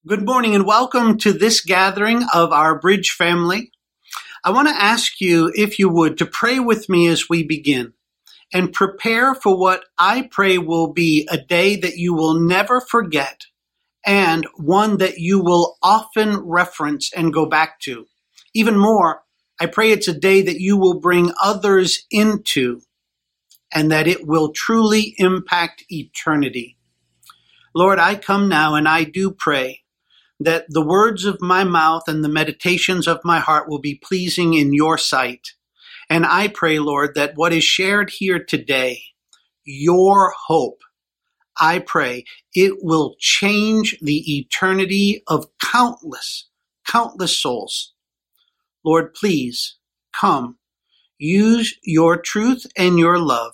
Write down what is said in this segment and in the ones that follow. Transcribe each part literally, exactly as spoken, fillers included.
Good morning and welcome to this gathering of our Bridge family. I want to ask you, if you would, to pray with me as we begin and prepare for what I pray will be a day that you will never forget and one that you will often reference and go back to. Even more, I pray it's a day that you will bring others into and that it will truly impact eternity. Lord, I come now and I do pray that the words of my mouth and the meditations of my heart will be pleasing in your sight. And I pray, Lord, that what is shared here today, your hope, I pray it will change the eternity of countless, countless souls. Lord, please come, use your truth and your love.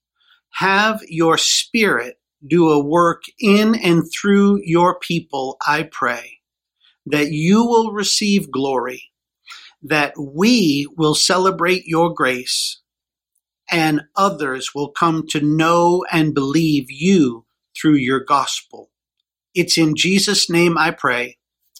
Have your Spirit do a work in and through your people, I pray, that you will receive glory, that we will celebrate your grace, and others will come to know and believe you through your gospel. It's in Jesus' name I pray.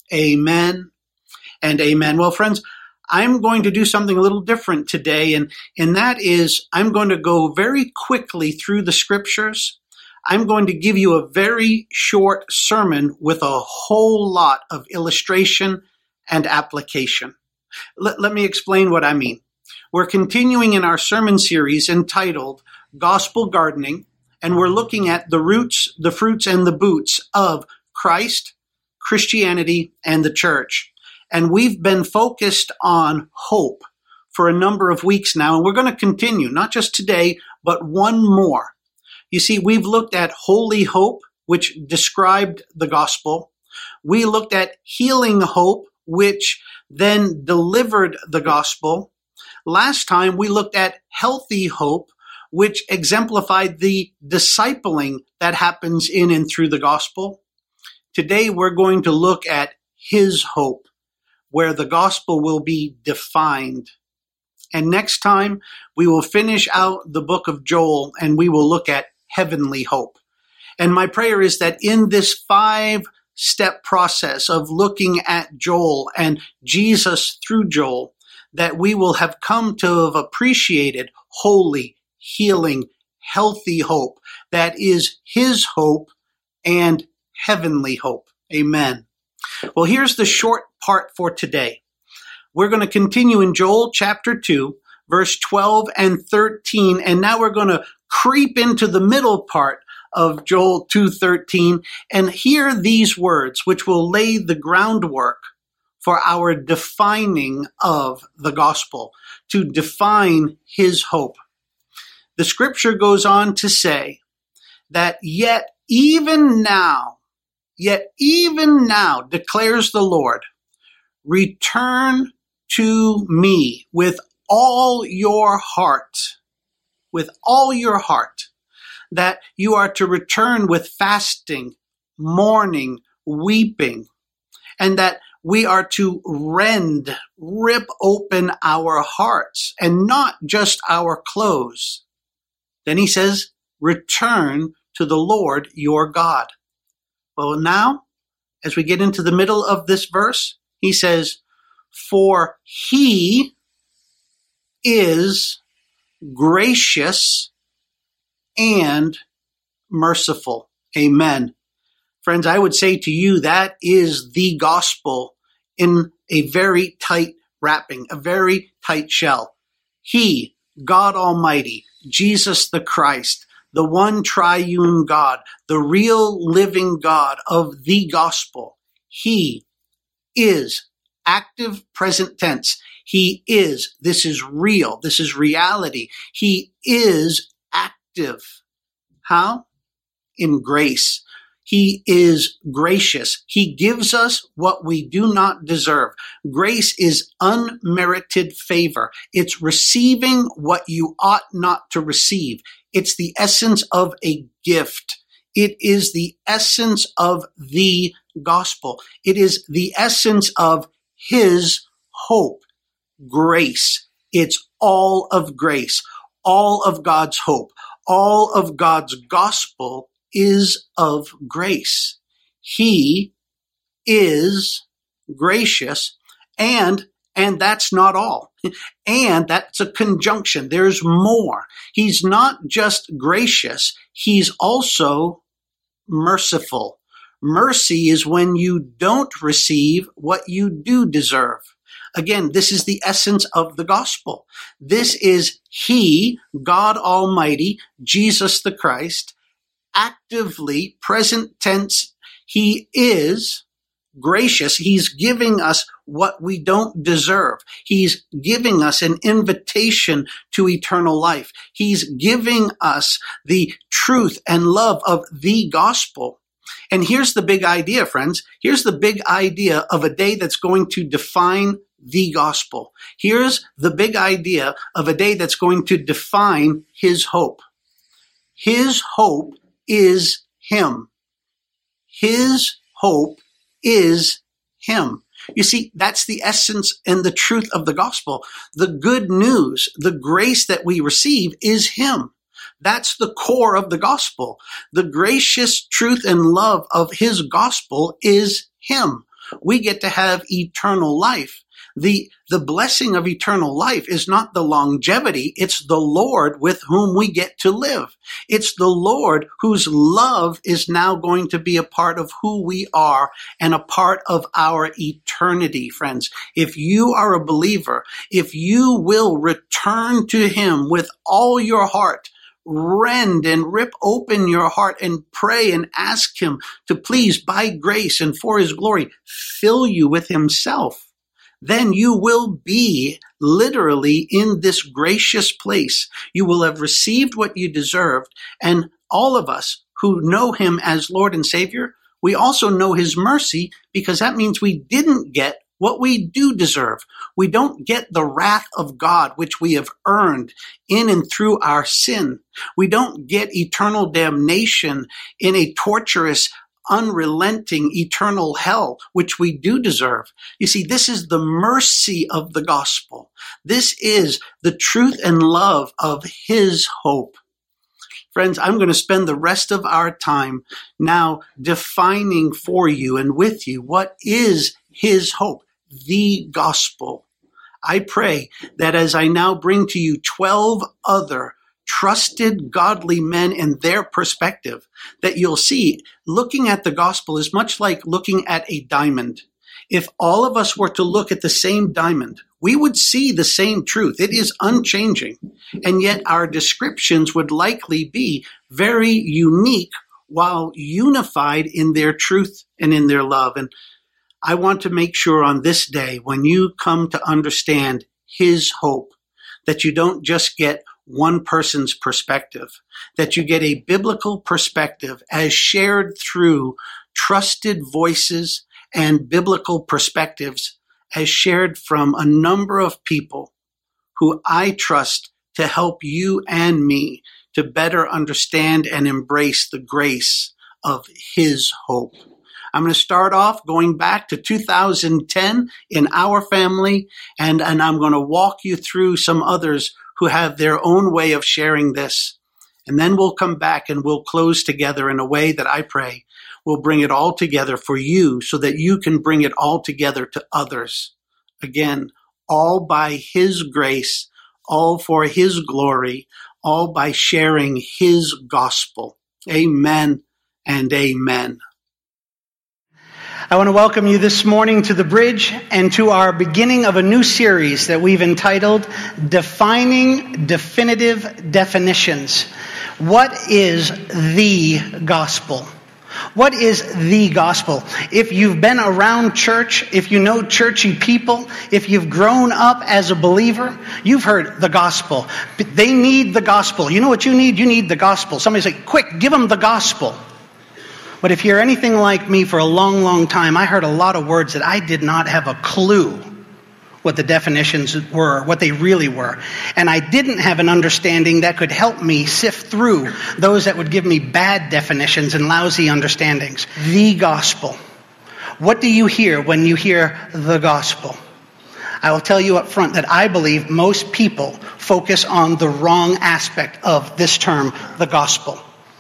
Amen and amen. Well, friends, I'm going to do something a little different today, and, and that is I'm going to go very quickly through the scriptures. I'm going to give you a very short sermon with a whole lot of illustration and application. Let, let me explain what I mean. We're continuing in our sermon series entitled Gospel Gardening, and we're looking at the roots, the fruits, and the boots of Christ, Christianity, and the church. And we've been focused on hope for a number of weeks now, and we're going to continue, not just today, but one more. You see, we've looked at holy hope, which described the gospel. We looked at healing hope, which then delivered the gospel. Last time, we looked at healthy hope, which exemplified the discipling that happens in and through the gospel. Today, we're going to look at his hope, where the gospel will be defined. And next time, we will finish out the book of Joel, and we will look at heavenly hope. And my prayer is that in this five-step process of looking at Joel and Jesus through Joel, that we will have come to have appreciated holy, healing, healthy hope that is his hope and heavenly hope. Amen. Well, here's the short part for today. We're going to continue in Joel chapter two, verse twelve and thirteen, and now we're going to creep into the middle part of Joel two thirteen and hear these words, which will lay the groundwork for our defining of the gospel, to define his hope. The scripture goes on to say that yet even now, yet even now, declares the Lord, return to me with all your heart, with all your heart, that you are to return with fasting, mourning, weeping, and that we are to rend, rip open our hearts and not just our clothes. Then he says, return to the Lord your God. Well, now, as we get into the middle of this verse, he says, for he is gracious and merciful. Amen. Friends, I would say to you that is the gospel in a very tight wrapping, a very tight shell. He, God Almighty, Jesus the Christ, the one triune God, the real living God of the gospel, he is active present tense. He is, this is real, this is reality. He is active. How? In grace. He is gracious. He gives us what we do not deserve. Grace is unmerited favor. It's receiving what you ought not to receive. It's the essence of a gift. It is the essence of the gospel. It is the essence of his hope. Grace. It's all of grace, all of God's hope, all of God's gospel is of grace. He is gracious, and and that's not all. And that's a conjunction. There's more. He's not just gracious, he's also merciful. Mercy is when you don't receive what you do deserve. Again, this is the essence of the gospel. This is He, God Almighty, Jesus the Christ, actively, present tense, He is gracious. He's giving us what we don't deserve. He's giving us an invitation to eternal life. He's giving us the truth and love of the gospel. And here's the big idea, friends. Here's the big idea of a day that's going to define the gospel. Here's the big idea of a day that's going to define His hope. His hope is Him. His hope is Him. You see, that's the essence and the truth of the gospel. The good news, the grace that we receive is Him. That's the core of the gospel. The gracious truth and love of His gospel is Him. We get to have eternal life. The, the blessing of eternal life is not the longevity. It's the Lord with whom we get to live. It's the Lord whose love is now going to be a part of who we are and a part of our eternity, friends. If you are a believer, if you will return to Him with all your heart, rend and rip open your heart and pray and ask Him to please, by grace and for His glory, fill you with Himself, then you will be literally in this gracious place. You will have received what you deserved. And all of us who know Him as Lord and Savior, we also know His mercy, because that means we didn't get what we do deserve. We don't get the wrath of God, which we have earned in and through our sin. We don't get eternal damnation in a torturous, unrelenting, eternal hell, which we do deserve. You see, this is the mercy of the gospel. This is the truth and love of His hope. Friends, I'm going to spend the rest of our time now defining for you and with you what is His hope, the gospel. I pray that as I now bring to you twelve other trusted, godly men and their perspective, that you'll see looking at the gospel is much like looking at a diamond. If all of us were to look at the same diamond, we would see the same truth. It is unchanging. And yet our descriptions would likely be very unique while unified in their truth and in their love. And I want to make sure on this day, when you come to understand His hope, that you don't just get one person's perspective, that you get a biblical perspective as shared through trusted voices and biblical perspectives as shared from a number of people who I trust to help you and me to better understand and embrace the grace of His hope. I'm going to start off going back to two thousand ten in our family, and, and I'm going to walk you through some others who have their own way of sharing this. And then we'll come back and we'll close together in a way that I pray will bring it all together for you so that you can bring it all together to others. Again, all by His grace, all for His glory, all by sharing His gospel. Amen and amen. I want to welcome you this morning to the Bridge and to our beginning of a new series that we've entitled Defining Definitive Definitions. What is the gospel? What is the gospel? If you've been around church, if you know churchy people, if you've grown up as a believer, you've heard the gospel. They need the gospel. You know what you need? You need the gospel. Somebody say, quick, give them the gospel. But if you're anything like me for a long, long time, I heard a lot of words that I did not have a clue what the definitions were, what they really were. And I didn't have an understanding that could help me sift through those that would give me bad definitions and lousy understandings. The gospel. What do you hear when you hear the gospel? I will tell you up front that I believe most people focus on the wrong aspect of this term, the gospel.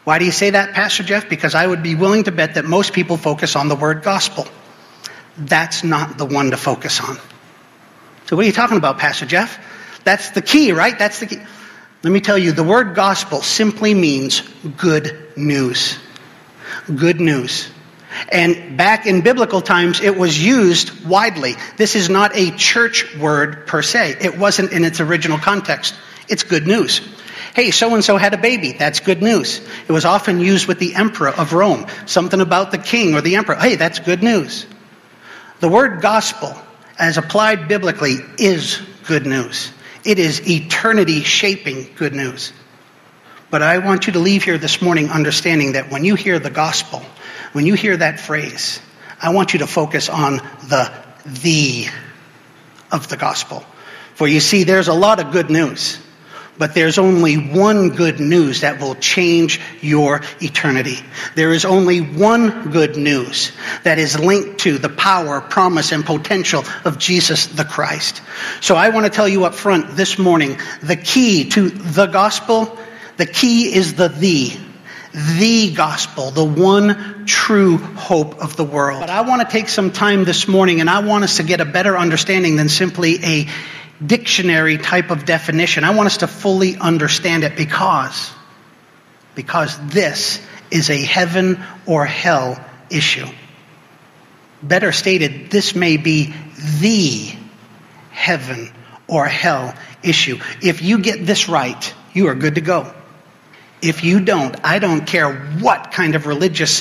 Why do you say that, Pastor Jeff? Because I would be willing to bet that most people focus on the word gospel. That's not the one to focus on. So what are you talking about, Pastor Jeff? That's the key, right? That's the key. Let me tell you, the word gospel simply means good news. Good news. And back in biblical times, it was used widely. This is not a church word per se. It wasn't in its original context. It's good news. Hey, so-and-so had a baby. That's good news. It was often used with the emperor of Rome. Something about the king or the emperor. Hey, that's good news. The word gospel, as applied biblically, is good news. It is eternity-shaping good news. But I want you to leave here this morning understanding that when you hear the gospel, when you hear that phrase, I want you to focus on the the of the gospel. For you see, there's a lot of good news, but there's only one good news that will change your eternity. There is only one good news that is linked to the power, promise, and potential of Jesus the Christ. So I want to tell you up front this morning, the key to the gospel, the key is the the. The gospel, the one true hope of the world. But I want to take some time this morning and I want us to get a better understanding than simply a dictionary type of definition. I want us to fully understand it because, because this is a heaven or hell issue. Better stated, this may be the heaven or hell issue. If you get this right, you are good to go. If you don't, I don't care what kind of religious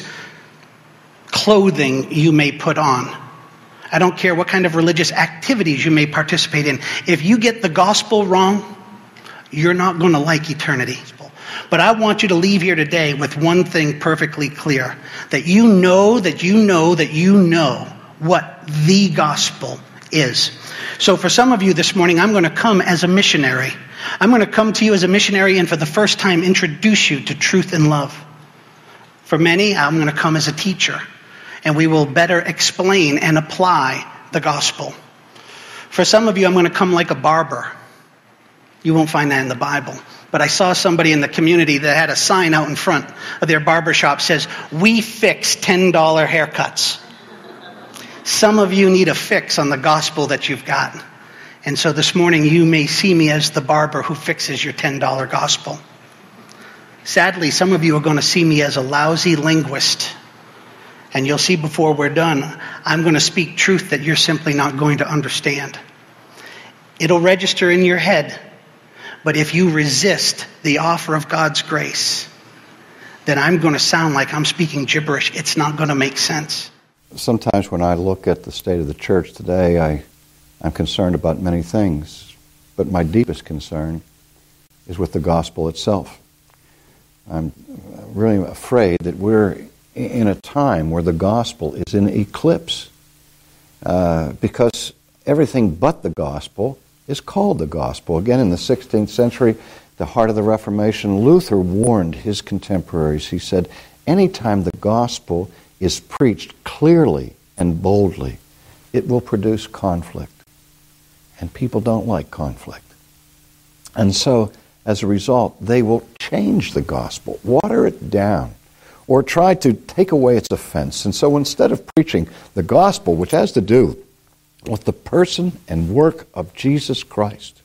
clothing you may put on. I don't care what kind of religious activities you may participate in. If you get the gospel wrong, you're not going to like eternity. But I want you to leave here today with one thing perfectly clear. That you know, that you know, that you know what the gospel is. So for some of you this morning, I'm going to come as a missionary. I'm going to come to you as a missionary and for the first time introduce you to truth and love. For many, I'm going to come as a teacher, and we will better explain and apply the gospel. For some of you, I'm going to come like a barber. You won't find that in the Bible. But I saw somebody in the community that had a sign out in front of their barber shop says, "We fix ten dollar haircuts." Some of you need a fix on the gospel that you've got. And so this morning you may see me as the barber who fixes your ten dollar gospel. Sadly, some of you are going to see me as a lousy linguist. And you'll see before we're done, I'm going to speak truth that you're simply not going to understand. It'll register in your head. But if you resist the offer of God's grace, then I'm going to sound like I'm speaking gibberish. It's not going to make sense. Sometimes when I look at the state of the church today, I, I'm concerned about many things. But my deepest concern is with the gospel itself. I'm really afraid that we're in a time where the gospel is in eclipse. Uh, because everything but the gospel is called the gospel. Again, in the sixteenth century, the heart of the Reformation, Luther warned his contemporaries. He said, anytime the gospel is preached clearly and boldly, it will produce conflict. And people don't like conflict. And so, as a result, they will change the gospel, water it down, or try to take away its offense. And so instead of preaching the gospel, which has to do with the person and work of Jesus Christ,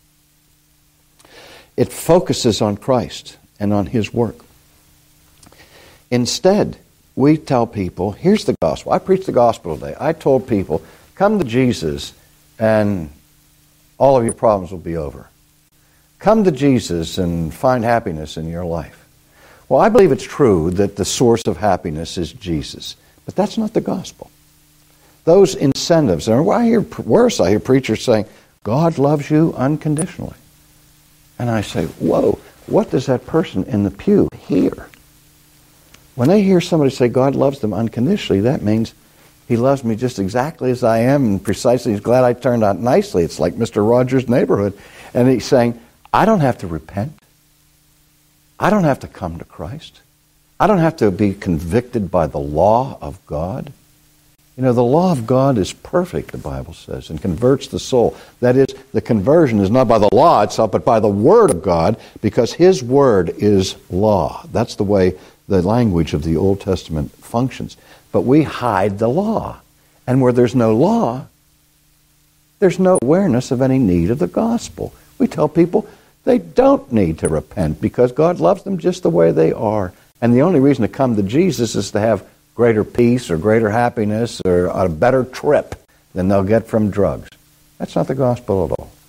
it focuses on Christ and on His work. Instead, we tell people, here's the gospel. I preached the gospel today. I told people, come to Jesus and all of your problems will be over. Come to Jesus and find happiness in your life. Well, I believe it's true that the source of happiness is Jesus, but that's not the gospel. Those incentives, and I hear worse, I hear preachers saying, God loves you unconditionally. And I say, whoa, what does that person in the pew hear? When they hear somebody say God loves them unconditionally, that means He loves me just exactly as I am, and precisely He's glad I turned out nicely. It's like Mister Rogers' Neighborhood. And He's saying, I don't have to repent. I don't have to come to Christ. I don't have to be convicted by the law of God. You know, the law of God is perfect, the Bible says, and converts the soul. That is, the conversion is not by the law itself, but by the Word of God, because His Word is law. That's the way the language of the Old Testament functions. But we hide the law. And where there's no law, there's no awareness of any need of the gospel. We tell people they don't need to repent because God loves them just the way they are. And the only reason to come to Jesus is to have greater peace or greater happiness or a better trip than they'll get from drugs. That's not the gospel at all.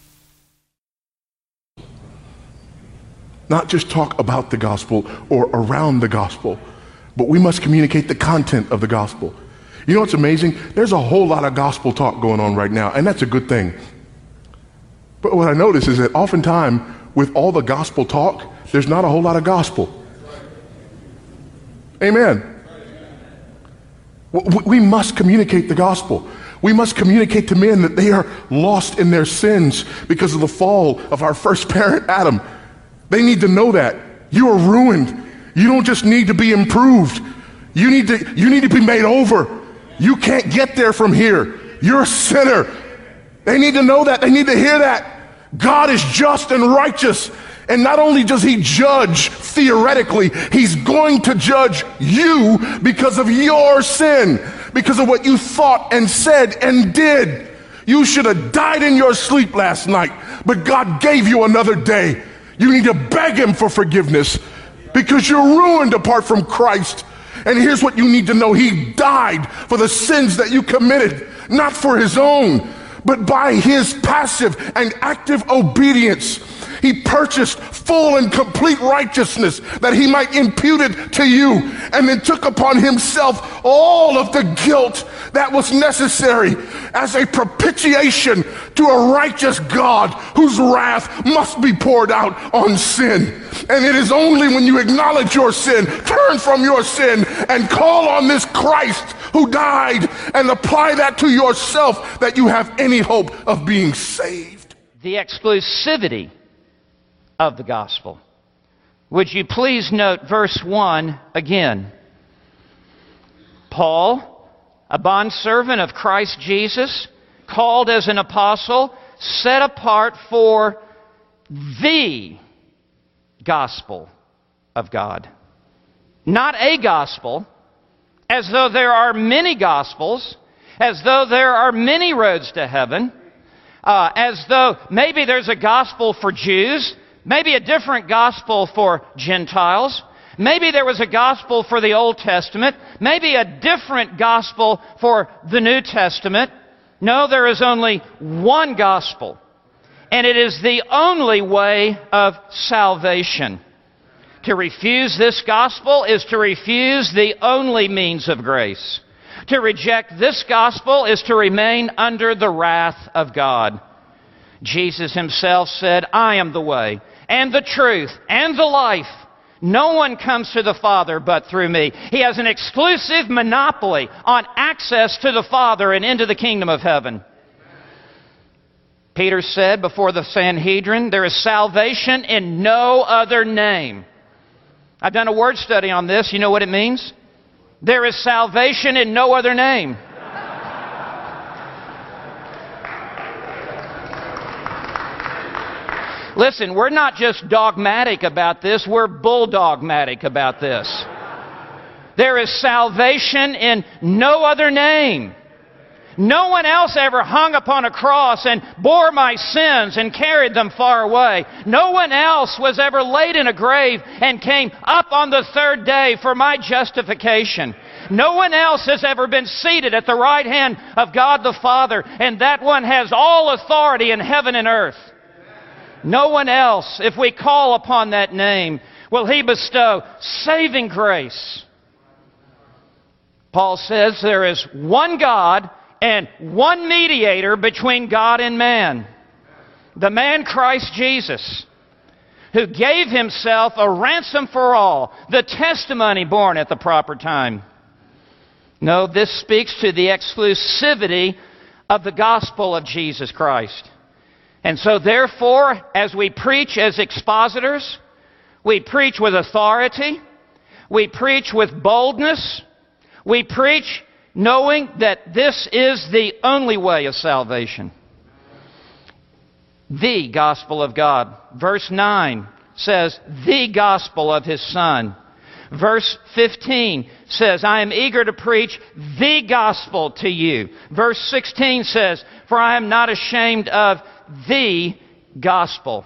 Not just talk about the gospel or around the gospel, but we must communicate the content of the gospel. You know what's amazing? There's a whole lot of gospel talk going on right now, and that's a good thing. But what I notice is that oftentimes with all the gospel talk, there's not a whole lot of gospel. Amen. We must communicate the gospel. We must communicate to men that they are lost in their sins because of the fall of our first parent, Adam. They need to know that. You are ruined. You don't just need to be improved. You need to, you need to be made over. You can't get there from here. You're a sinner. They need to know that. They need to hear that. God is just and righteous. And not only does he judge theoretically, he's going to judge you because of your sin, because of what you thought and said and did. You should have died in your sleep last night, but God gave you another day. You need to beg him for forgiveness because you're ruined apart from Christ. And here's what you need to know. He died for the sins that you committed, not for his own, but by his passive and active obedience. He purchased full and complete righteousness that he might impute it to you, and then took upon himself all of the guilt that was necessary as a propitiation to a righteous God whose wrath must be poured out on sin. And it is only when you acknowledge your sin, turn from your sin, and call on this Christ who died and apply that to yourself that you have any hope of being saved. The exclusivity of the gospel. Would you please note verse one again? Paul, a bondservant of Christ Jesus, called as an apostle, set apart for the gospel of God. Not a gospel, as though there are many gospels, as though there are many roads to heaven, uh, as though maybe there's a gospel for Jews, maybe a different gospel for Gentiles. Maybe there was a gospel for the Old Testament. Maybe a different gospel for the New Testament. No, there is only one gospel. And it is the only way of salvation. To refuse this gospel is to refuse the only means of grace. To reject this gospel is to remain under the wrath of God. Jesus himself said, I am the way, and the truth, and the life. No one comes to the Father but through me. He has an exclusive monopoly on access to the Father and into the kingdom of heaven. Peter said before the Sanhedrin, there is salvation in no other name. I've done a word study on this. You know what it means? There is salvation in no other name. Listen, we're not just dogmatic about this, we're bulldogmatic about this. There is salvation in no other name. No one else ever hung upon a cross and bore my sins and carried them far away. No one else was ever laid in a grave and came up on the third day for my justification. No one else has ever been seated at the right hand of God the Father, and that one has all authority in heaven and earth. No one else, if we call upon that name, will he bestow saving grace. Paul says there is one God and one mediator between God and man. The man Christ Jesus, who gave himself a ransom for all, the testimony born at the proper time. No, this speaks to the exclusivity of the gospel of Jesus Christ. And so therefore, as we preach as expositors, we preach with authority, we preach with boldness, we preach knowing that this is the only way of salvation. The gospel of God. Verse nine says, the gospel of His Son, Verse fifteen says, I am eager to preach the gospel to you. Verse sixteen says, for I am not ashamed of the gospel.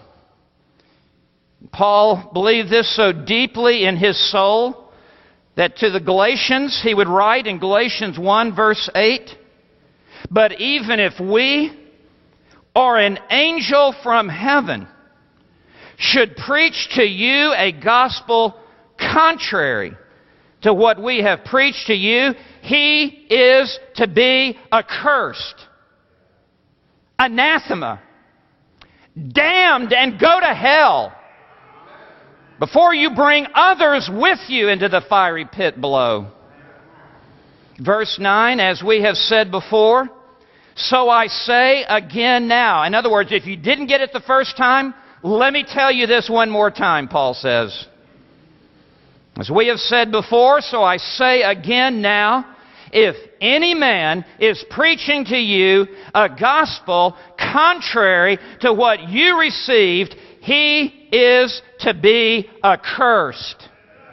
Paul believed this so deeply in his soul that to the Galatians he would write in Galatians one verse eight, but even if we or an angel from heaven should preach to you a gospel contrary to what we have preached to you, he is to be accursed, anathema, damned, and go to hell before you bring others with you into the fiery pit below. Verse nine, as we have said before, so I say again now. In other words, if you didn't get it the first time, let me tell you this one more time, Paul says. As we have said before, so I say again now, if any man is preaching to you a gospel contrary to what you received, he is to be accursed.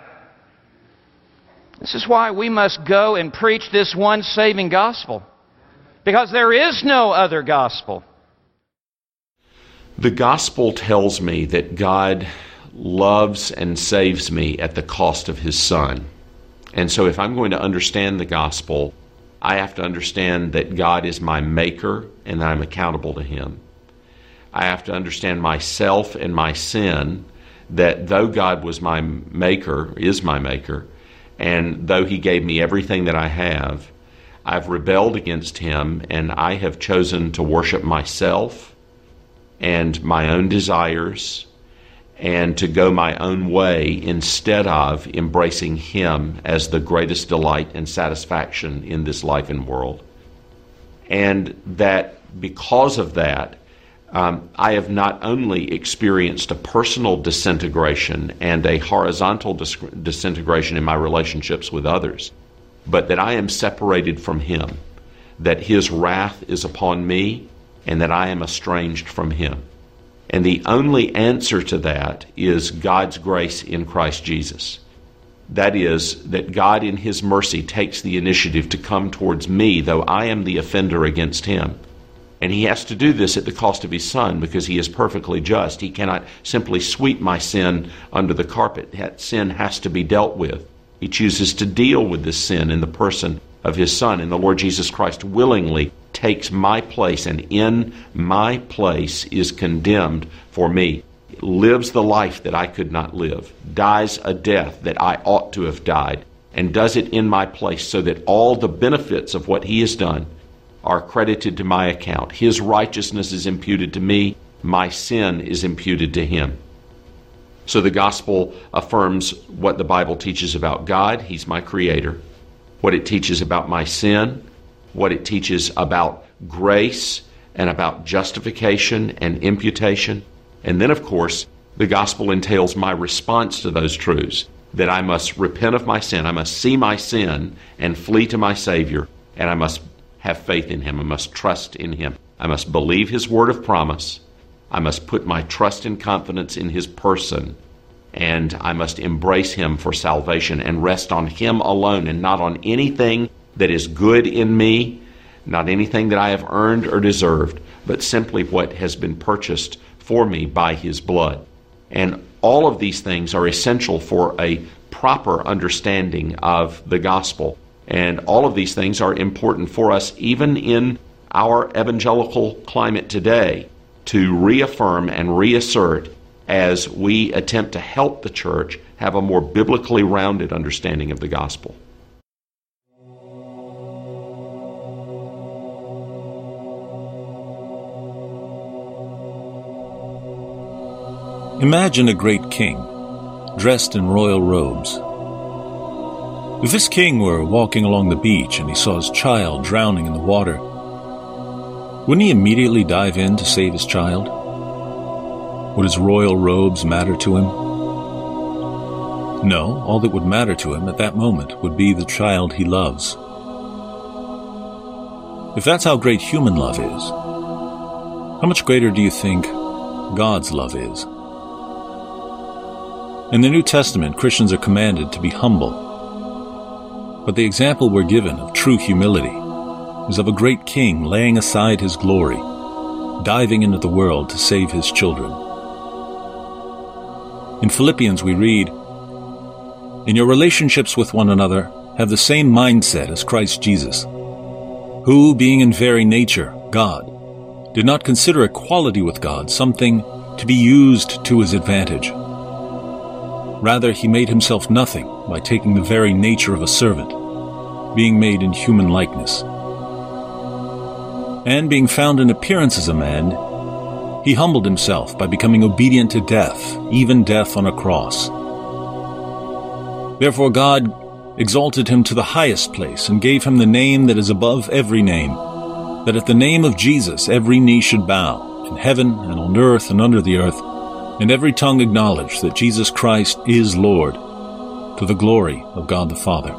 This is why we must go and preach this one saving gospel, because there is no other gospel. The gospel tells me that God loves and saves me at the cost of His Son. And so if I'm going to understand the gospel, I have to understand that God is my maker and that I'm accountable to Him. I have to understand myself and my sin, that though God was my maker, is my maker, and though He gave me everything that I have, I've rebelled against Him and I have chosen to worship myself and my own desires and to go my own way instead of embracing Him as the greatest delight and satisfaction in this life and world. And that because of that, um, I have not only experienced a personal disintegration and a horizontal dis- disintegration in my relationships with others, but that I am separated from Him, that His wrath is upon me, and that I am estranged from Him. And the only answer to that is God's grace in Christ Jesus. That is, that God in His mercy takes the initiative to come towards me, though I am the offender against Him. And He has to do this at the cost of His Son, because He is perfectly just. He cannot simply sweep my sin under the carpet. That sin has to be dealt with. He chooses to deal with this sin in the person of His Son. And the Lord Jesus Christ willingly takes my place, and in my place is condemned for me. Lives the life that I could not live, dies a death that I ought to have died, and does it in my place so that all the benefits of what He has done are credited to my account. His righteousness is imputed to me, my sin is imputed to Him. So the gospel affirms what the Bible teaches about God. He's my creator. What it teaches about my sin, what it teaches about grace and about justification and imputation. And then, of course, the gospel entails my response to those truths, that I must repent of my sin, I must see my sin and flee to my Savior, and I must have faith in Him, I must trust in Him. I must believe His word of promise, I must put my trust and confidence in His person, and I must embrace Him for salvation and rest on Him alone and not on anything that is good in me, not anything that I have earned or deserved, but simply what has been purchased for me by His blood. And all of these things are essential for a proper understanding of the gospel. And all of these things are important for us even in our evangelical climate today to reaffirm and reassert as we attempt to help the church have a more biblically rounded understanding of the gospel. Imagine a great king, dressed in royal robes. If this king were walking along the beach and he saw his child drowning in the water, wouldn't he immediately dive in to save his child? Would his royal robes matter to him? No, all that would matter to him at that moment would be the child he loves. If that's how great human love is, how much greater do you think God's love is? In the New Testament, Christians are commanded to be humble. But the example we're given of true humility is of a great king laying aside his glory, diving into the world to save his children. In Philippians we read, "In your relationships with one another, have the same mindset as Christ Jesus, who, being in very nature God, did not consider equality with God something to be used to his advantage. Rather, he made himself nothing by taking the very nature of a servant, being made in human likeness. And being found in appearance as a man, he humbled himself by becoming obedient to death, even death on a cross. Therefore God exalted him to the highest place and gave him the name that is above every name, that at the name of Jesus every knee should bow, in heaven and on earth and under the earth, and every tongue acknowledge that Jesus Christ is Lord, to the glory of God the Father."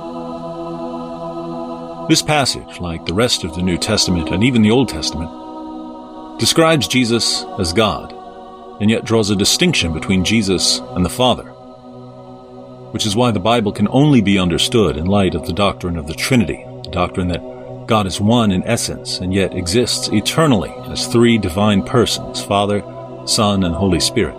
This passage, like the rest of the New Testament and even the Old Testament, describes Jesus as God, and yet draws a distinction between Jesus and the Father, which is why the Bible can only be understood in light of the doctrine of the Trinity, the doctrine that God is one in essence and yet exists eternally as three divine persons, Father, Son, and Holy Spirit.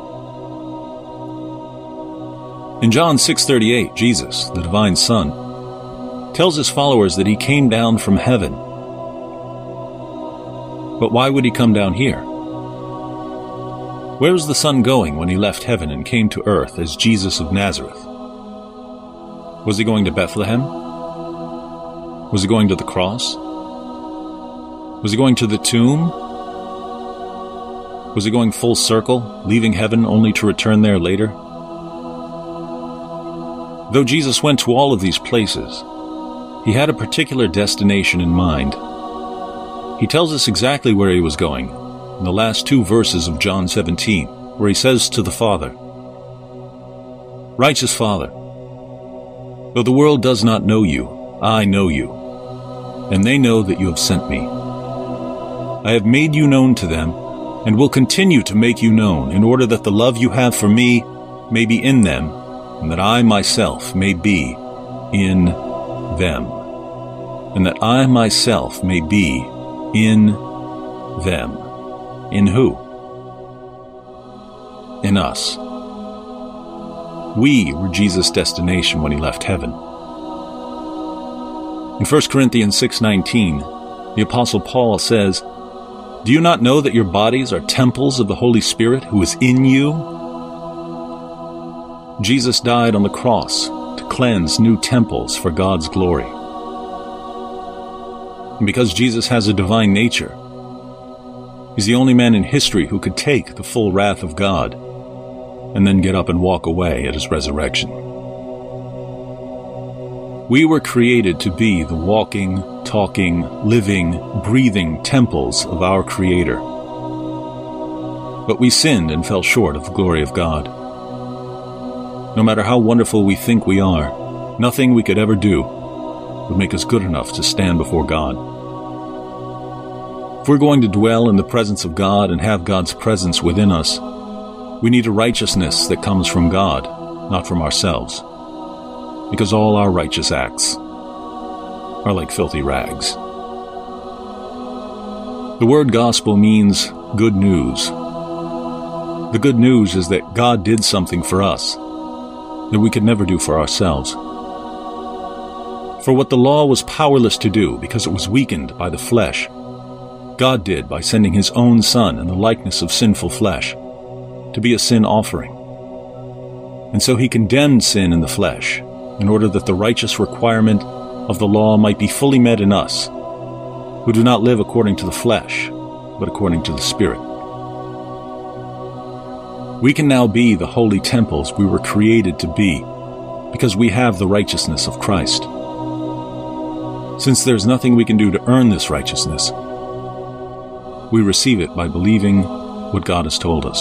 In John six thirty-eight, Jesus, the divine Son, tells his followers that he came down from heaven. But why would he come down here? Where was the Son going when he left heaven and came to earth as Jesus of Nazareth? Was he going to Bethlehem? Was he going to the cross? Was he going to the tomb? Was he going full circle, leaving heaven only to return there later? Though Jesus went to all of these places, he had a particular destination in mind. He tells us exactly where he was going in the last two verses of John seventeen, where he says to the Father, "Righteous Father, though the world does not know you, I know you, and they know that you have sent me. I have made you known to them, and will continue to make you known, in order that the love you have for me may be in them, and that I myself may be in them. And that I myself may be in them." In who? In us. We were Jesus' destination when he left heaven. In First Corinthians six nineteen, the Apostle Paul says, "Do you not know that your bodies are temples of the Holy Spirit who is in you?" Jesus died on the cross to cleanse new temples for God's glory. And because Jesus has a divine nature, he's the only man in history who could take the full wrath of God and then get up and walk away at his resurrection. We were created to be the walking, talking, living, breathing temples of our Creator. But we sinned and fell short of the glory of God. No matter how wonderful we think we are, nothing we could ever do would make us good enough to stand before God. If we're going to dwell in the presence of God and have God's presence within us, we need a righteousness that comes from God, not from ourselves, because all our righteous acts are like filthy rags. The word gospel means good news. The good news is that God did something for us that we could never do for ourselves. For what the law was powerless to do because it was weakened by the flesh, God did by sending his own Son in the likeness of sinful flesh to be a sin offering. And so he condemned sin in the flesh in order that the righteous requirement of the law might be fully met in us, who do not live according to the flesh, but according to the Spirit. We can now be the holy temples we were created to be because we have the righteousness of Christ. Since there's nothing we can do to earn this righteousness, we receive it by believing what God has told us.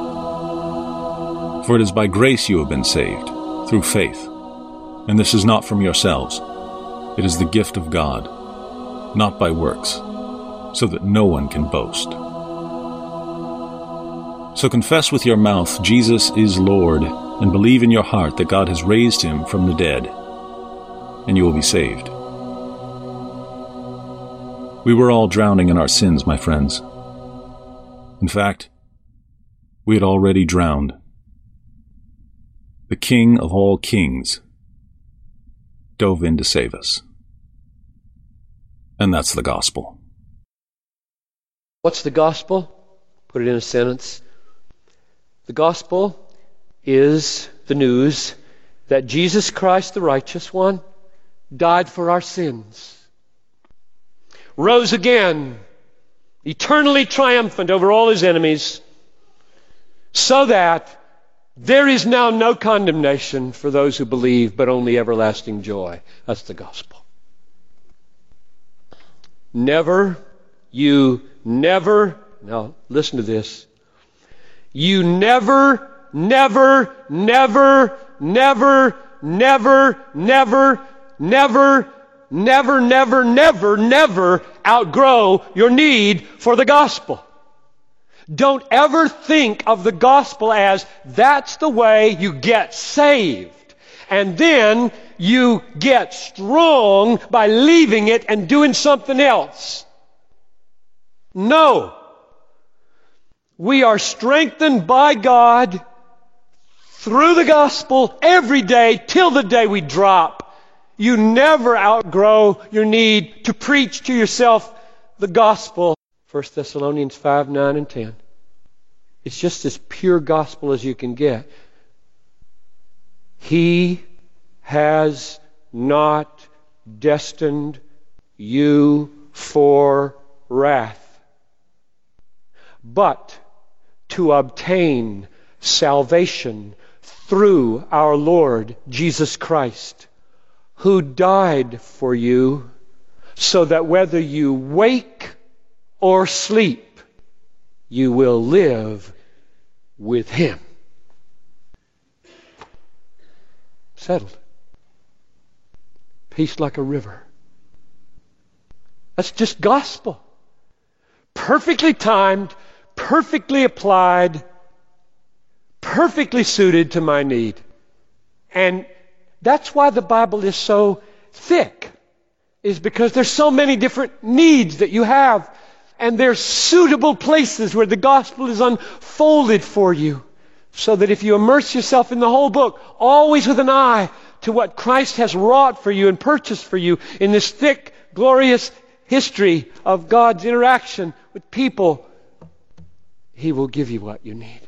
For it is by grace you have been saved, through faith. And this is not from yourselves. It is the gift of God, not by works, so that no one can boast. So confess with your mouth Jesus is Lord, and believe in your heart that God has raised him from the dead, and you will be saved. We were all drowning in our sins, my friends. In fact, we had already drowned. The King of all kings dove in to save us. And that's the gospel. What's the gospel? Put it in a sentence. The gospel is the news that Jesus Christ, the righteous one, died for our sins, rose again, eternally triumphant over all his enemies, so that there is now no condemnation for those who believe, but only everlasting joy. That's the gospel. Never, you never, now listen to this, you never, never, never, never, never, never, never, never, never, never, never outgrow your need for the gospel. Don't ever think of the gospel as that's the way you get saved. And then you get strong by leaving it and doing something else. No. We are strengthened by God through the gospel every day till the day we drop. You never outgrow your need to preach to yourself the gospel. First Thessalonians five, nine, and ten. It's just as pure gospel as you can get. He has not destined you for wrath, but to obtain salvation through our Lord Jesus Christ, who died for you, so that whether you wake or sleep, you will live with him. Settled. Peace like a river. That's just gospel. Perfectly timed, perfectly applied, perfectly suited to my need. And that's why the Bible is so thick, is because there's so many different needs that you have. And there's suitable places where the gospel is unfolded for you, so that if you immerse yourself in the whole book, always with an eye to what Christ has wrought for you and purchased for you in this thick, glorious history of God's interaction with people, he will give you what you need.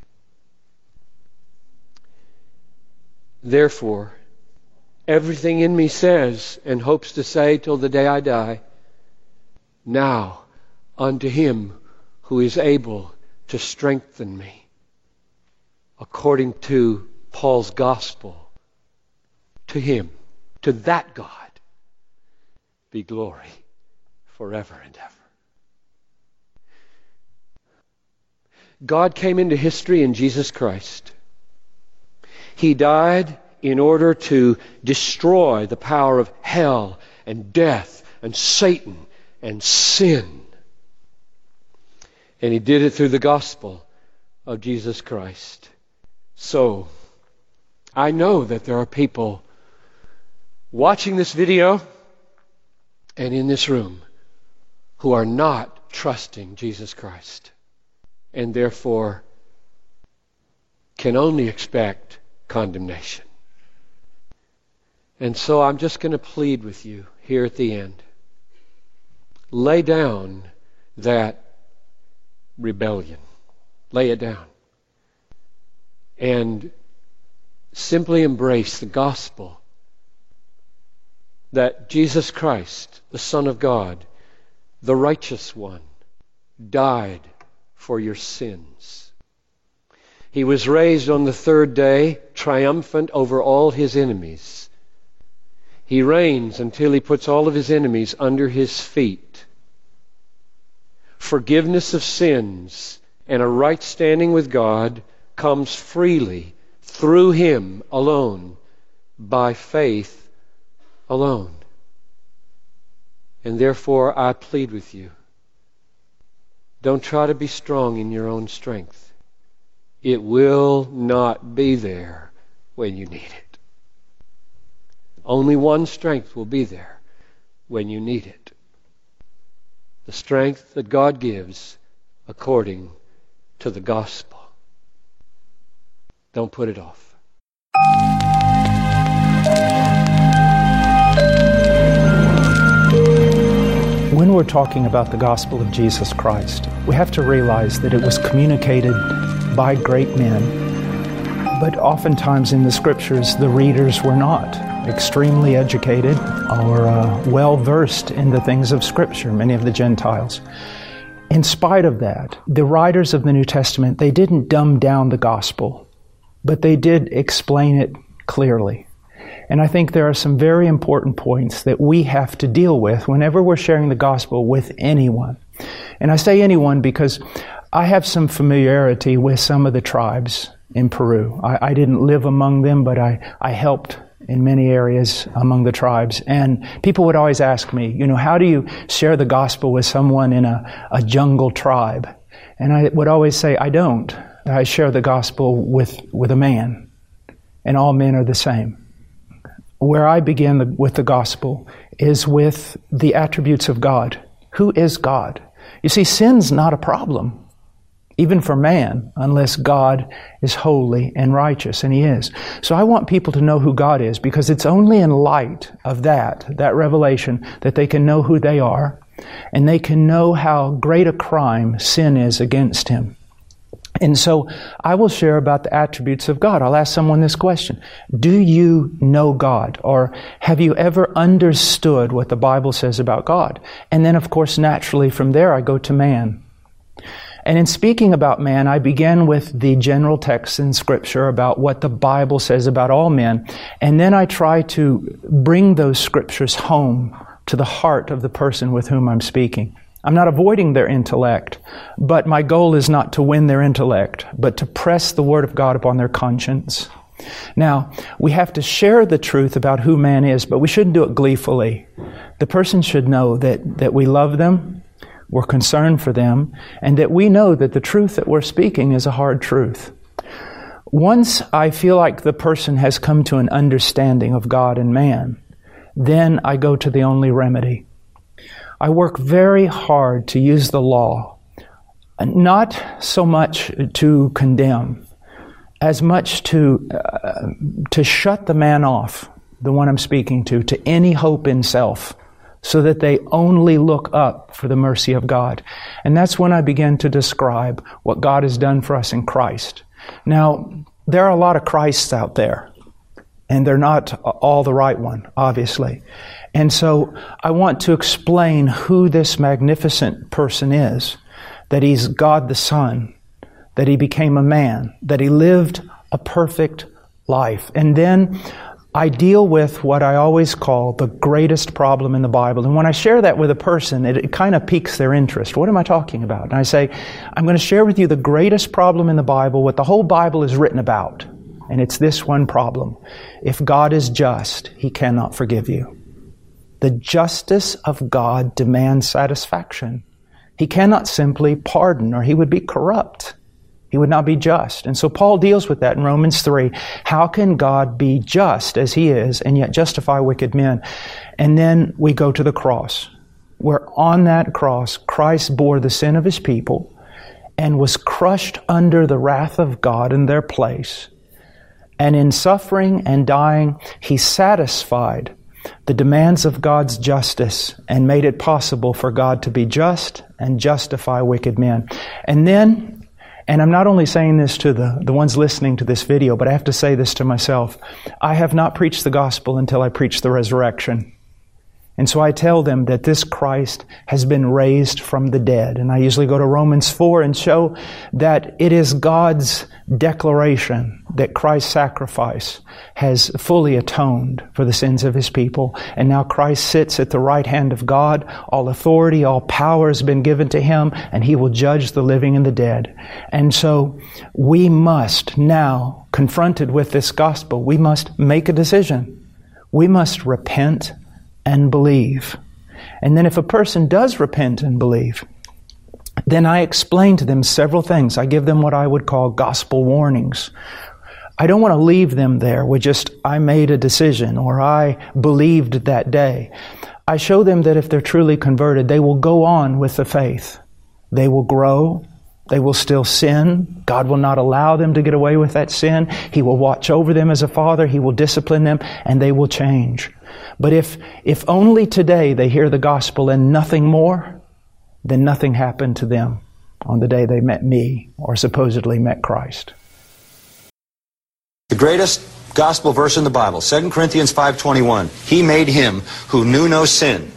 Therefore, everything in me says and hopes to say till the day I die, now unto him who is able to strengthen me, according to Paul's gospel, to him, to that God, be glory forever and ever. God came into history in Jesus Christ. He died in order to destroy the power of hell and death and Satan and sin. And he did it through the gospel of Jesus Christ. So, I know that there are people watching this video and in this room who are not trusting Jesus Christ, and therefore can only expect condemnation. And so I'm just going to plead with you here at the end. Lay down that rebellion. Lay it down. And simply embrace the gospel that Jesus Christ, the Son of God, the righteous one, died for your sins. He was raised on the third day, triumphant over all his enemies. He reigns until he puts all of his enemies under his feet. Forgiveness of sins and a right standing with God comes freely through him alone, by faith alone. And therefore I plead with you, don't try to be strong in your own strength. it will not be there when you need it. Only one strength will be there when you need it. The strength that God gives according to the gospel. Don't put it off. When we're talking about the gospel of Jesus Christ, we have to realize that it was communicated by great men, but oftentimes in the scriptures the readers were not extremely educated or uh, well-versed in the things of Scripture, many of the Gentiles. In spite of that, the writers of the New Testament, they didn't dumb down the gospel, but they did explain it clearly. And I think there are some very important points that we have to deal with whenever we're sharing the gospel with anyone. And I say anyone because I have some familiarity with some of the tribes in Peru. I, I didn't live among them, but I, I helped in many areas among the tribes. And people would always ask me, you know, how do you share the gospel with someone in a, a jungle tribe? And I would always say, I don't. I share the gospel with, with a man. And all men are the same. Where I begin the, with the gospel is with the attributes of God. Who is God? You see, sin's not a problem, even for man, unless God is holy and righteous, and He is. So I want people to know who God is, because it's only in light of that, that revelation, that they can know who they are, and they can know how great a crime sin is against Him. And so I will share about the attributes of God. I'll ask someone this question: do you know God? Or have you ever understood what the Bible says about God? And then, of course, naturally from there I go to man. And in speaking about man, I begin with the general text in Scripture about what the Bible says about all men. And then I try to bring those Scriptures home to the heart of the person with whom I'm speaking. I'm not avoiding their intellect, but my goal is not to win their intellect, but to press the Word of God upon their conscience. Now, we have to share the truth about who man is, but we shouldn't do it gleefully. The person should know that, that we love them, we're concerned for them, and that we know that the truth that we're speaking is a hard truth. Once I feel like the person has come to an understanding of God and man, then I go to the only remedy. I work very hard to use the law, not so much to condemn, as much to uh, to shut the man off, the one I'm speaking to, to any hope in self, so that they only look up for the mercy of God. And that's when I begin to describe what God has done for us in Christ. Now, there are a lot of Christs out there, and they're not all the right one, obviously. And so I want to explain who this magnificent person is, that He's God the Son, that He became a man, that He lived a perfect life. And then I deal with what I always call the greatest problem in the Bible. And when I share that with a person, it, it kind of piques their interest. What am I talking about? And I say, I'm going to share with you the greatest problem in the Bible, what the whole Bible is written about. And it's this one problem. If God is just, He cannot forgive you. The justice of God demands satisfaction. He cannot simply pardon, or He would be corrupt. He would not be just. And so Paul deals with that in Romans three. How can God be just as He is and yet justify wicked men? And then we go to the cross, where on that cross Christ bore the sin of His people and was crushed under the wrath of God in their place. And in suffering and dying, He satisfied the demands of God's justice and made it possible for God to be just and justify wicked men. And then, and I'm not only saying this to the, the ones listening to this video, but I have to say this to myself. I have not preached the gospel until I preach the resurrection. And so I tell them that this Christ has been raised from the dead. And I usually go to Romans four and show that it is God's declaration that Christ's sacrifice has fully atoned for the sins of His people. And now Christ sits at the right hand of God. All authority, all power has been given to Him, and He will judge the living and the dead. And so we must now, confronted with this gospel, we must make a decision. We must repent and believe. And then if a person does repent and believe, then I explain to them several things. I give them what I would call gospel warnings. I don't want to leave them there with just, I made a decision or I believed that day. I show them that if they're truly converted, they will go on with the faith. They will grow. They will still sin. God will not allow them to get away with that sin. He will watch over them as a father. He will discipline them, and they will change. But if, if only today they hear the gospel and nothing more, then nothing happened to them on the day they met me or supposedly met Christ. The greatest gospel verse in the Bible, Second Corinthians five twenty-one. He made him who knew no sin,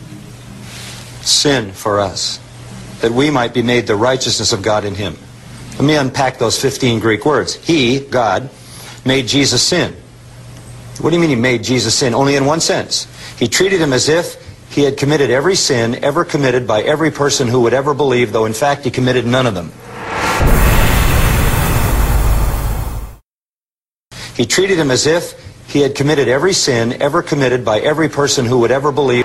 sin for us, that we might be made the righteousness of God in him. Let me unpack those fifteen Greek words. He, God, made Jesus sin. What do you mean he made Jesus sin? Only in one sense. He treated him as if he had committed every sin ever committed by every person who would ever believe, though in fact he committed none of them. He treated him as if he had committed every sin ever committed by every person who would ever believe.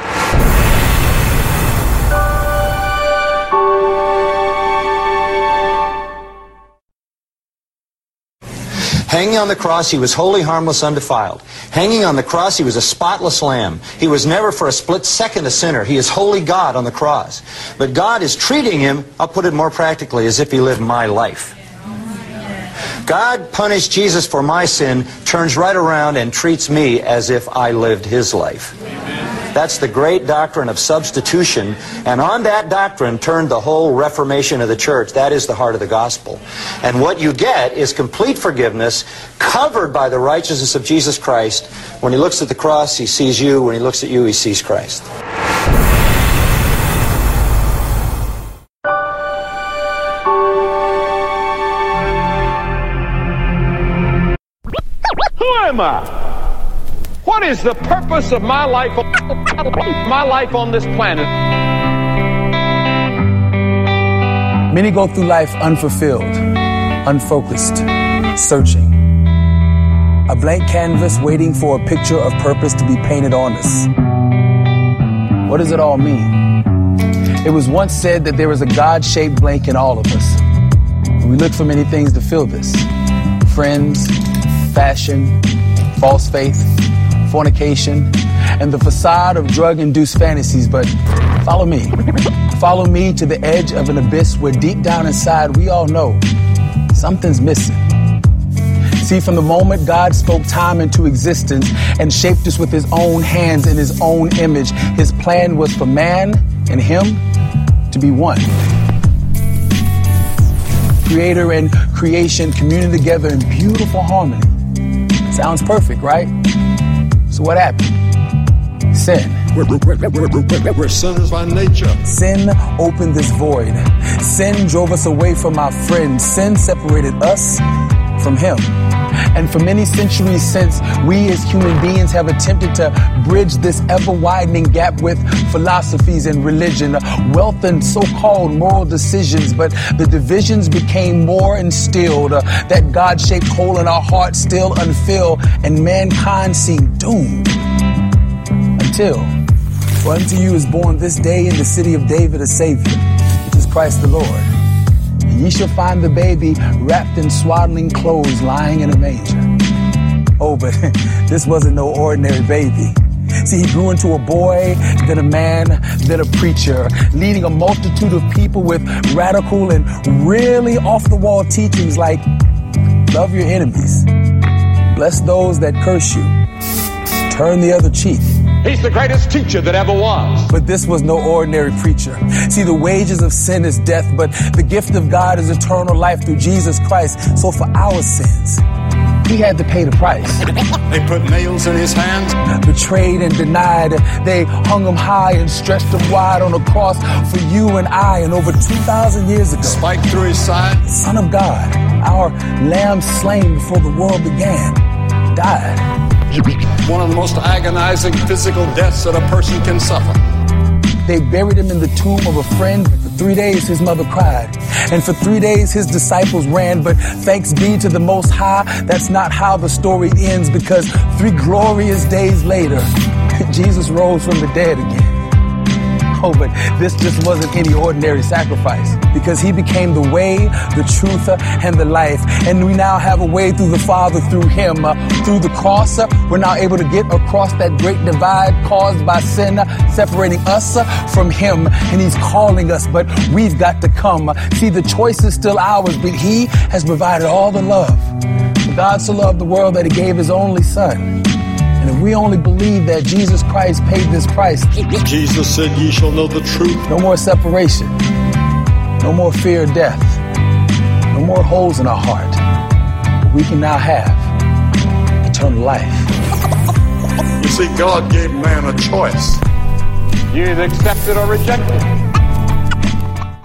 Hanging on the cross, he was wholly harmless, undefiled. Hanging on the cross, he was a spotless lamb. He was never for a split second a sinner. He is holy God on the cross. But God is treating him, I'll put it more practically, as if he lived my life. God punished Jesus for my sin, turns right around and treats me as if I lived his life. That's the great doctrine of substitution, and on that doctrine turned the whole Reformation of the church. That is the heart of the gospel. And what you get is complete forgiveness, covered by the righteousness of Jesus Christ. When he looks at the cross, he sees you. When he looks at you, he sees Christ. Who am I? What is the purpose of my life, my life on this planet? Many go through life unfulfilled, unfocused, searching. A blank canvas waiting for a picture of purpose to be painted on us. What does it all mean? It was once said that there is a God-shaped blank in all of us. We look for many things to fill this. Friends, fashion, false faith, fornication, and the facade of drug-induced fantasies. But follow me. Follow me to the edge of an abyss where deep down inside we all know something's missing. See, from the moment God spoke time into existence and shaped us with his own hands in his own image, his plan was for man and him to be one. Creator and creation communing together in beautiful harmony. Sounds perfect, right? So what happened? Sin. We're, we're, we're, we're sinners by nature. Sin opened this void. Sin drove us away from our friends. Sin separated us from him. And for many centuries since, we as human beings have attempted to bridge this ever-widening gap with philosophies and religion, wealth and so-called moral decisions, but the divisions became more instilled, uh, that God-shaped hole in our hearts still unfilled, and mankind seemed doomed. Until, for unto you is born this day in the city of David a Savior, which is Christ the Lord. Ye shall find the baby wrapped in swaddling clothes lying in a manger. Oh, but this wasn't no ordinary baby. See, he grew into a boy, then a man, then a preacher, leading a multitude of people with radical and really off-the-wall teachings like, love your enemies, bless those that curse you, turn the other cheek. He's the greatest teacher that ever was. But this was no ordinary preacher. See, the wages of sin is death, but the gift of God is eternal life through Jesus Christ. So for our sins, he had to pay the price. They put nails in his hands. Betrayed and denied. They hung him high and stretched him wide on a cross for you and I. And over two thousand years ago, spiked through his side. The Son of God, our lamb slain before the world began, died. One of the most agonizing physical deaths that a person can suffer. They buried him in the tomb of a friend. For three days his mother cried. And for three days his disciples ran. But thanks be to the Most High, that's not how the story ends, because three glorious days later, Jesus rose from the dead again. No, but this just wasn't any ordinary sacrifice, because he became the way, the truth, uh, and the life. And we now have a way through the Father through him. Uh, through the cross, uh, we're now able to get across that great divide caused by sin, uh, separating us uh, from him. And he's calling us, but we've got to come. Uh, see, the choice is still ours, but he has provided all the love. For God so loved the world that he gave his only son. And if we only believe that Jesus Christ paid this price, Jesus said, ye shall know the truth. No more separation. No more fear of death. No more holes in our heart. But we can now have eternal life. You see, God gave man a choice. You either accept it or reject it.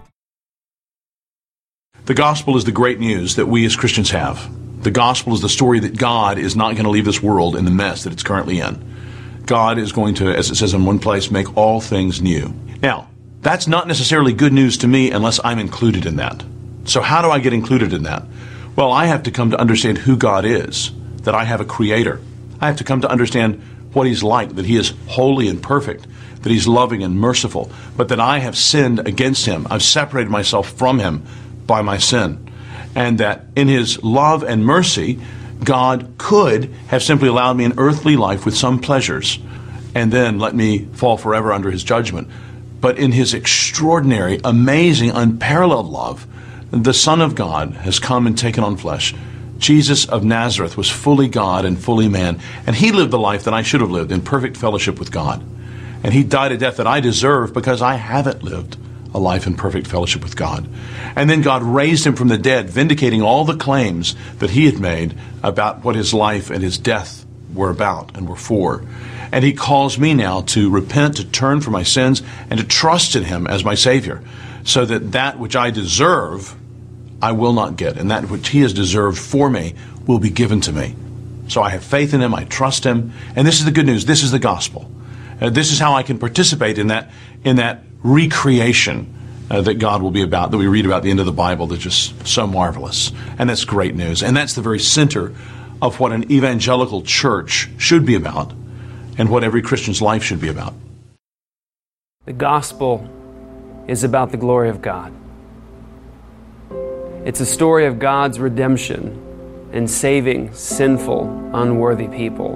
The gospel is the great news that we as Christians have. The gospel is the story that God is not going to leave this world in the mess that it's currently in. God is going to, as it says in one place, make all things new. Now, that's not necessarily good news to me unless I'm included in that. So how do I get included in that? Well, I have to come to understand who God is, that I have a creator. I have to come to understand what he's like, that he is holy and perfect, that he's loving and merciful, but that I have sinned against him. I've separated myself from him by my sin. And that in his love and mercy, God could have simply allowed me an earthly life with some pleasures and then let me fall forever under his judgment. But in his extraordinary, amazing, unparalleled love, the Son of God has come and taken on flesh. Jesus of Nazareth was fully God and fully man, and he lived the life that I should have lived in perfect fellowship with God. And he died a death that I deserve because I haven't lived a life in perfect fellowship with God. And then God raised him from the dead, vindicating all the claims that he had made about what his life and his death were about and were for. And he calls me now to repent, to turn from my sins, and to trust in him as my Savior, so that that which I deserve, I will not get, and that which he has deserved for me will be given to me. So I have faith in him, I trust him, and this is the good news, this is the gospel. Uh, this is how I can participate in that in that recreation uh, that God will be about, that we read about at the end of the Bible, that's just so marvelous. And that's great news. And that's the very center of what an evangelical church should be about and what every Christian's life should be about. The gospel is about the glory of God. It's a story of God's redemption and saving sinful, unworthy people.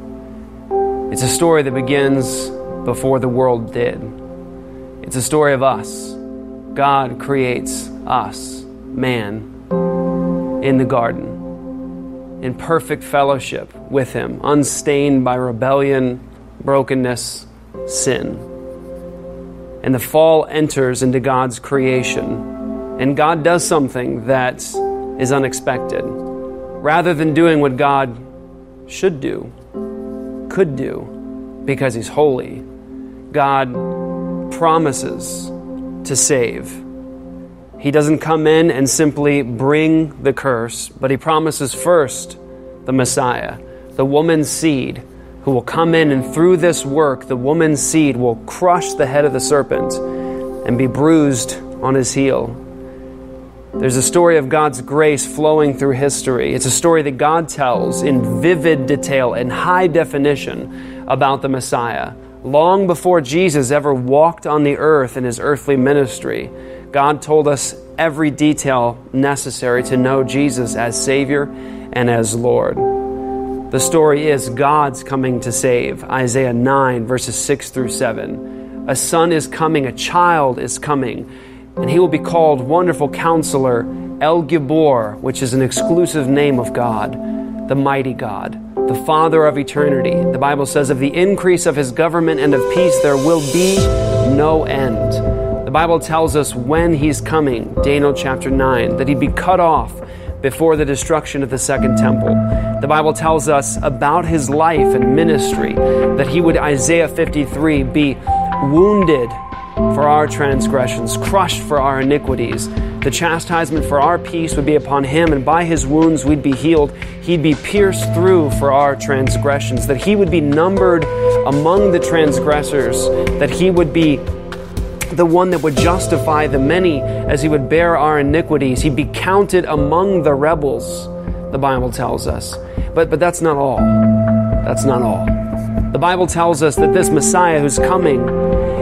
It's a story that begins before the world did. It's a story of us. God creates us, man, in the garden, in perfect fellowship with him, unstained by rebellion, brokenness, sin. And the fall enters into God's creation, and God does something that is unexpected. Rather than doing what God should do, could do, because he's holy, God promises to save. He doesn't come in and simply bring the curse, but he promises first the Messiah, the woman's seed, who will come in, and through this work, the woman's seed will crush the head of the serpent and be bruised on his heel. There's a story of God's grace flowing through history. It's a story that God tells in vivid detail and high definition about the Messiah. Long before Jesus ever walked on the earth in his earthly ministry, God told us every detail necessary to know Jesus as Savior and as Lord. The story is God's coming to save. Isaiah nine, verses six through seven. A son is coming, a child is coming, and he will be called Wonderful Counselor, El Gibor, which is an exclusive name of God, the Mighty God, the Father of eternity. The Bible says of the increase of his government and of peace there will be no end. The Bible tells us when he's coming, Daniel chapter nine, that he'd be cut off before the destruction of the second temple. The Bible tells us about his life and ministry, that he would, Isaiah fifty-three, be wounded for our transgressions, crushed for our iniquities. The chastisement for our peace would be upon him, and by his wounds we'd be healed. He'd be pierced through for our transgressions, that he would be numbered among the transgressors, that he would be the one that would justify the many as he would bear our iniquities. He'd be counted among the rebels, the Bible tells us. But, but that's not all. That's not all. The Bible tells us that this Messiah who's coming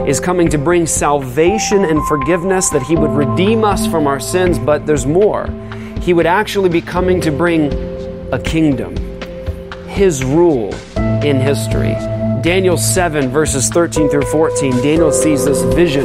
is coming to bring salvation and forgiveness, that he would redeem us from our sins, but there's more. He would actually be coming to bring a kingdom, his rule in history. Daniel seven, verses thirteen through fourteen, Daniel sees this vision,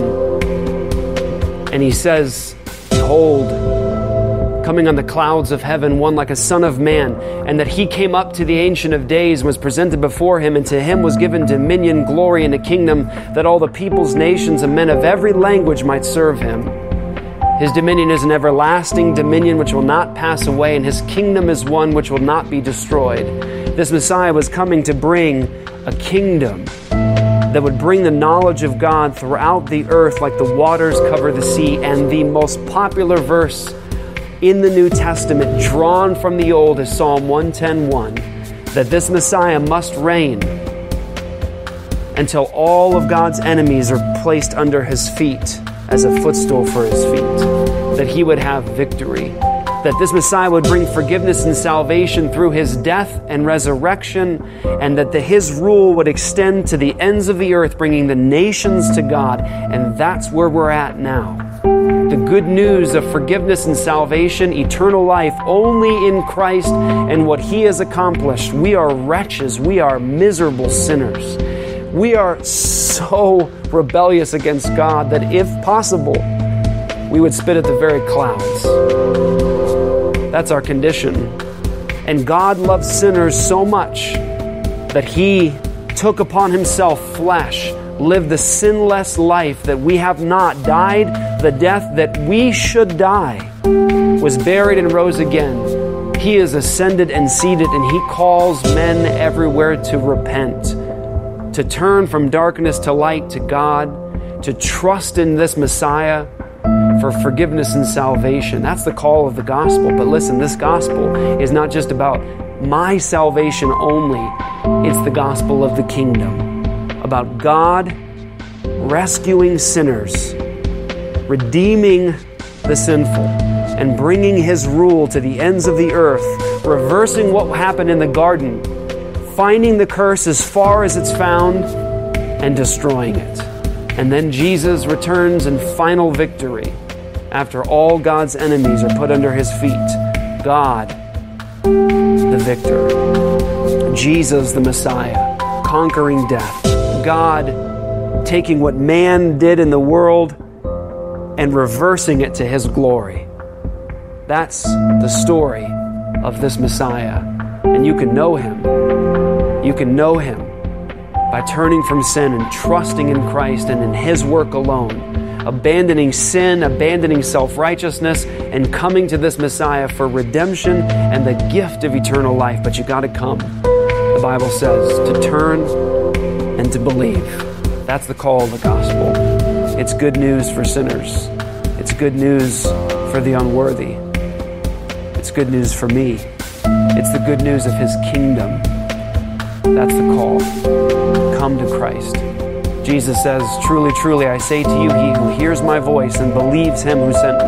and he says, "Behold, coming on the clouds of heaven, one like a son of man, and that he came up to the Ancient of Days and was presented before him, and to him was given dominion, glory, and a kingdom, that all the peoples, nations, and men of every language might serve him. His dominion is an everlasting dominion which will not pass away, and his kingdom is one which will not be destroyed." This Messiah was coming to bring a kingdom that would bring the knowledge of God throughout the earth like the waters cover the sea. And the most popular verse in the New Testament, drawn from the Old, is Psalm one ten one, that this Messiah must reign until all of God's enemies are placed under his feet as a footstool for his feet, that he would have victory, that this Messiah would bring forgiveness and salvation through his death and resurrection, and that the, his rule would extend to the ends of the earth, bringing the nations to God. And that's where we're at now. The good news of forgiveness and salvation, eternal life, only in Christ and what he has accomplished. We are wretches. We are miserable sinners. We are so rebellious against God that if possible, we would spit at the very clouds. That's our condition. And God loves sinners so much that he took upon himself flesh, lived the sinless life that we have not, died the death that we should die, was buried and rose again. He is ascended and seated, and he calls men everywhere to repent, to turn from darkness to light to God, to trust in this Messiah for forgiveness and salvation. That's the call of the gospel. But listen, this gospel is not just about my salvation only. It's the gospel of the kingdom, about God rescuing sinners, redeeming the sinful, and bringing his rule to the ends of the earth, reversing what happened in the garden, finding the curse as far as it's found, and destroying it. And then Jesus returns in final victory after all God's enemies are put under his feet. God, the victor. Jesus, the Messiah, conquering death. God taking what man did in the world and reversing it to his glory. That's the story of this Messiah. And you can know him. You can know him by turning from sin and trusting in Christ and in his work alone, abandoning sin, abandoning self-righteousness, and coming to this Messiah for redemption and the gift of eternal life. But you got to come, the Bible says, to turn and to believe. That's the call of the gospel. It's good news for sinners. It's good news for the unworthy. It's good news for me. It's the good news of his kingdom. That's the call. Come to Christ. Jesus says, "Truly, truly, I say to you, he who hears my voice and believes him who sent me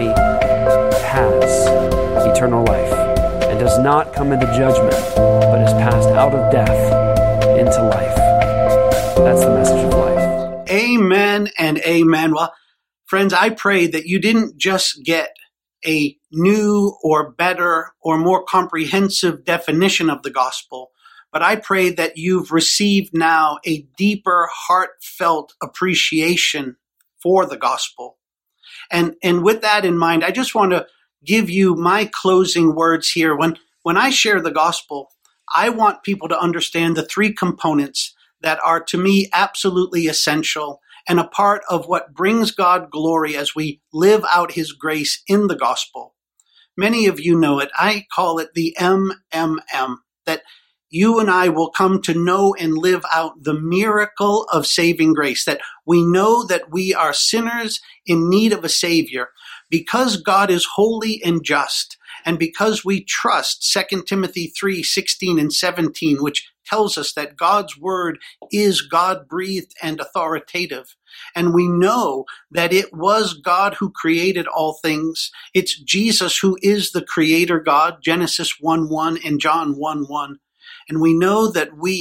has eternal life and does not come into judgment, but is passed out of death into life." That's the message of life. Amen and amen. Well, friends, I pray that you didn't just get a new or better or more comprehensive definition of the gospel, but I pray that you've received now a deeper, heartfelt appreciation for the gospel. And, and with that in mind, I just want to give you my closing words here. When, when I share the gospel, I want people to understand the three components that are, to me, absolutely essential and a part of what brings God glory as we live out his grace in the gospel. Many of you know it. I call it the M M M, that you and I will come to know and live out the miracle of saving grace, that we know that we are sinners in need of a Savior. Because God is holy and just, and because we trust Second Timothy three sixteen and seventeen, which tells us that God's word is God-breathed and authoritative, and we know that it was God who created all things. It's Jesus who is the creator God, Genesis one one and John one one. And we know that we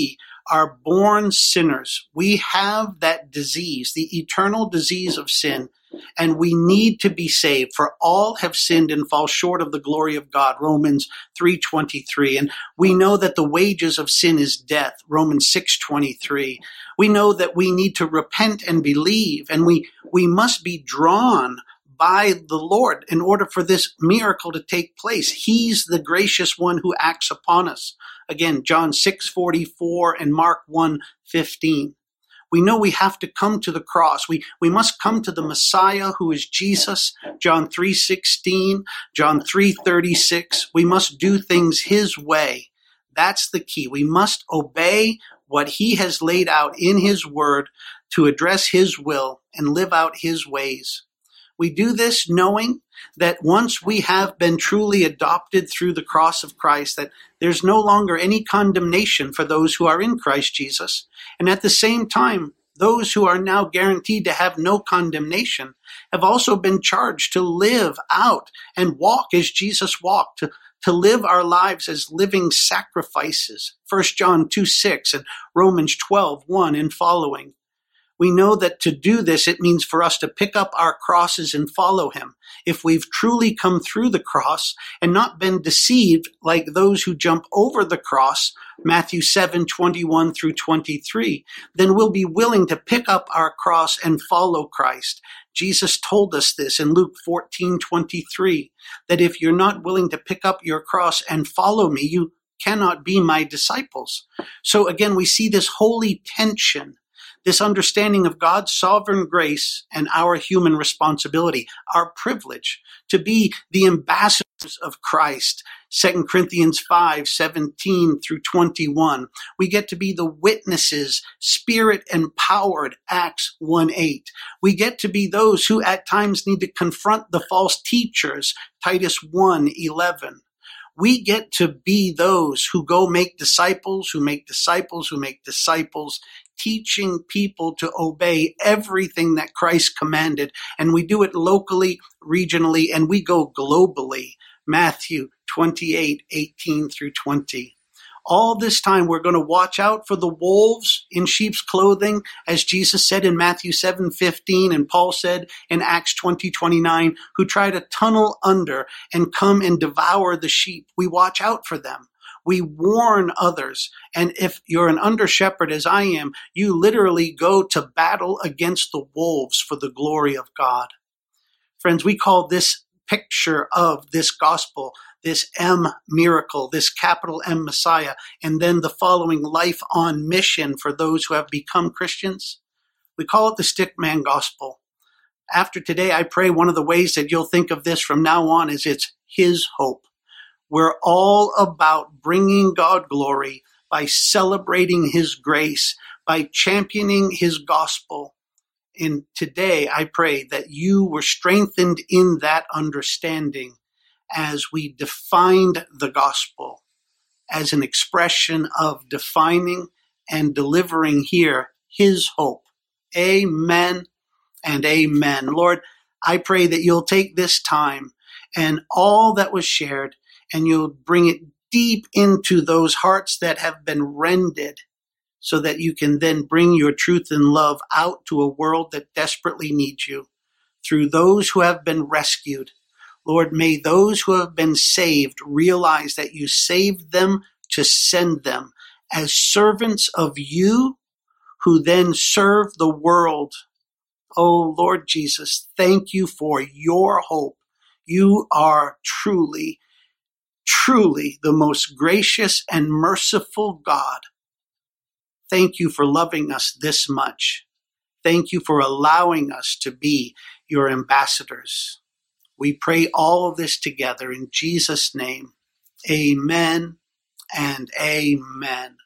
are born sinners. We have that disease, the eternal disease of sin, and we need to be saved. For all have sinned and fall short of the glory of God, Romans three twenty-three. And we know that the wages of sin is death, Romans six twenty-three. We know that we need to repent and believe, and we, we must be drawn by the Lord in order for this miracle to take place. He's the gracious one who acts upon us. Again, John six forty-four and Mark one fifteen. We know we have to come to the cross. We, we must come to the Messiah who is Jesus, John three sixteen, John three thirty-six. We must do things his way. That's the key. We must obey what he has laid out in his word to address his will and live out his ways. We do this knowing that once we have been truly adopted through the cross of Christ, that there's no longer any condemnation for those who are in Christ Jesus. And at the same time, those who are now guaranteed to have no condemnation have also been charged to live out and walk as Jesus walked, to, to live our lives as living sacrifices. First John two six and Romans twelve one and following. We know that to do this, it means for us to pick up our crosses and follow him. If we've truly come through the cross and not been deceived like those who jump over the cross, Matthew seven twenty-one through twenty-three, then we'll be willing to pick up our cross and follow Christ. Jesus told us this in Luke fourteen twenty-three, that if you're not willing to pick up your cross and follow me, you cannot be my disciples. So again, we see this holy tension, this understanding of God's sovereign grace and our human responsibility, our privilege to be the ambassadors of Christ. Second Corinthians five seventeen through twenty-one. We get to be the witnesses, spirit empowered, Acts one eight. We get to be those who at times need to confront the false teachers, Titus one eleven. We get to be those who go make disciples, who make disciples, who make disciples, teaching people to obey everything that Christ commanded. And we do it locally, regionally, and we go globally. Matthew twenty-eight eighteen through twenty. All this time, we're going to watch out for the wolves in sheep's clothing, as Jesus said in Matthew seven fifteen and Paul said in Acts twenty twenty-nine, who try to tunnel under and come and devour the sheep. We watch out for them. We warn others. And if you're an under shepherd, as I am, you literally go to battle against the wolves for the glory of God. Friends, we call this picture of this gospel, this M miracle, this capital M Messiah, and then the following life on mission for those who have become Christians. We call it the stickman gospel. After today, I pray one of the ways that you'll think of this from now on is it's his hope. We're all about bringing God glory by celebrating his grace, by championing his gospel. And today, I pray that you were strengthened in that understanding as we defined the gospel as an expression of defining and delivering here his hope. Amen and amen. Lord, I pray that you'll take this time and all that was shared and you'll bring it deep into those hearts that have been rended so that you can then bring your truth and love out to a world that desperately needs you through those who have been rescued. Lord, may those who have been saved realize that you saved them to send them as servants of you who then serve the world. Oh, Lord Jesus, thank you for your hope. You are truly, truly the most gracious and merciful God. Thank you for loving us this much. Thank you for allowing us to be your ambassadors. We pray all of this together in Jesus' name. Amen and amen.